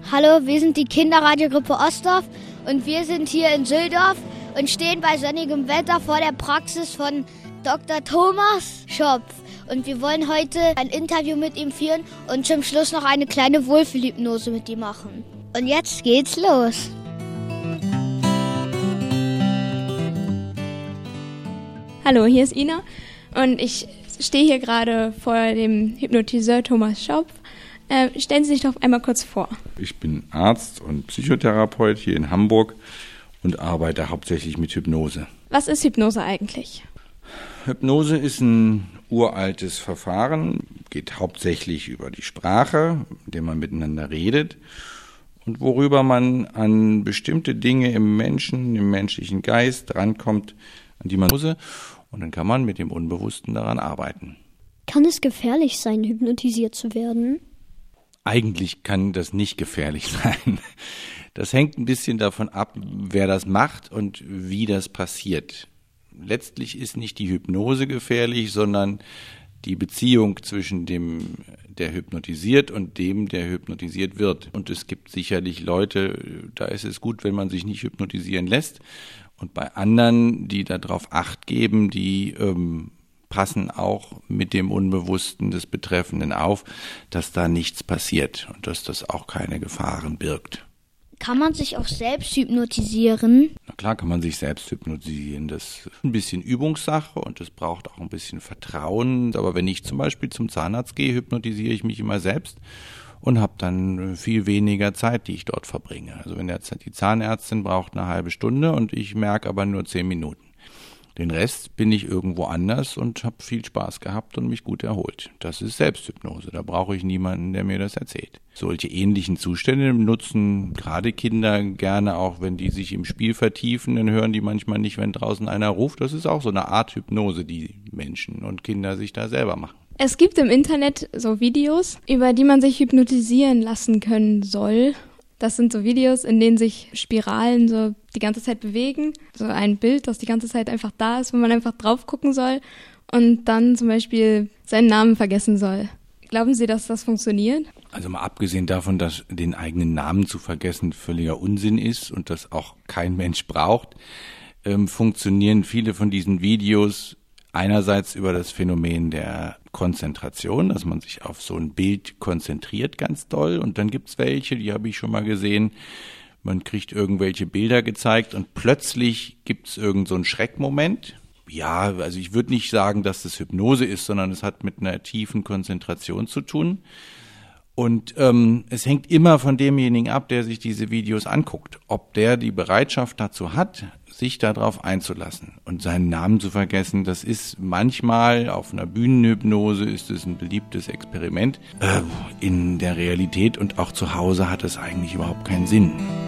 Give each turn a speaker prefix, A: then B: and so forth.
A: Hallo, wir sind die Kinderradiogruppe Ostdorf und wir sind hier in Sülldorf und stehen bei sonnigem Wetter vor der Praxis von Dr. Thomas Schopf. Und wir wollen heute ein Interview mit ihm führen und zum Schluss noch eine kleine Wohlfühlhypnose mit ihm machen. Und jetzt geht's los.
B: Hallo, hier ist Ina und ich stehe hier gerade vor dem Hypnotiseur Thomas Schopf. Stellen Sie sich doch einmal kurz vor.
C: Ich bin Arzt und Psychotherapeut hier in Hamburg und arbeite hauptsächlich mit Hypnose.
B: Was ist Hypnose eigentlich?
C: Hypnose ist ein uraltes Verfahren, geht hauptsächlich über die Sprache, indem man miteinander redet und worüber man an bestimmte Dinge im Menschen, im menschlichen Geist rankommt, an die man muss, und dann kann man mit dem Unbewussten daran arbeiten.
D: Kann es gefährlich sein, hypnotisiert zu werden?
C: Eigentlich kann das nicht gefährlich sein. Das hängt ein bisschen davon ab, wer das macht und wie das passiert. Letztlich ist nicht die Hypnose gefährlich, sondern die Beziehung zwischen dem, der hypnotisiert, und dem, der hypnotisiert wird. Und es gibt sicherlich Leute, da ist es gut, wenn man sich nicht hypnotisieren lässt. Und bei anderen, die darauf Acht geben, die passen auch mit dem Unbewussten des Betreffenden auf, dass da nichts passiert und dass das auch keine Gefahren birgt.
A: Kann man sich auch selbst hypnotisieren?
C: Na klar kann man sich selbst hypnotisieren. Das ist ein bisschen Übungssache und das braucht auch ein bisschen Vertrauen. Aber wenn ich zum Beispiel zum Zahnarzt gehe, hypnotisiere ich mich immer selbst und habe dann viel weniger Zeit, die ich dort verbringe. Also wenn die Zahnärztin braucht eine halbe Stunde und ich merke aber nur 10 Minuten. Den Rest bin ich irgendwo anders und habe viel Spaß gehabt und mich gut erholt. Das ist Selbsthypnose, da brauche ich niemanden, der mir das erzählt. Solche ähnlichen Zustände nutzen gerade Kinder gerne, auch wenn die sich im Spiel vertiefen, dann hören die manchmal nicht, wenn draußen einer ruft. Das ist auch so eine Art Hypnose, die Menschen und Kinder sich da selber machen.
B: Es gibt im Internet so Videos, über die man sich hypnotisieren lassen können soll. Das sind so Videos, in denen sich Spiralen so die ganze Zeit bewegen. So ein Bild, das die ganze Zeit einfach da ist, wo man einfach drauf gucken soll und dann zum Beispiel seinen Namen vergessen soll. Glauben Sie, dass das funktioniert?
C: Also mal abgesehen davon, dass den eigenen Namen zu vergessen völliger Unsinn ist und das auch kein Mensch braucht, funktionieren viele von diesen Videos einerseits über das Phänomen der Konzentration, dass man sich auf so ein Bild konzentriert ganz doll, und dann gibt's welche, die habe ich schon mal gesehen, man kriegt irgendwelche Bilder gezeigt und plötzlich gibt's irgend so einen Schreckmoment. Ja, also ich würde nicht sagen, dass das Hypnose ist, sondern es hat mit einer tiefen Konzentration zu tun. Und es hängt immer von demjenigen ab, der sich diese Videos anguckt, ob der die Bereitschaft dazu hat, sich darauf einzulassen. Und seinen Namen zu vergessen, das ist manchmal, auf einer Bühnenhypnose ist es ein beliebtes Experiment. In der Realität und auch zu Hause hat es eigentlich überhaupt keinen Sinn.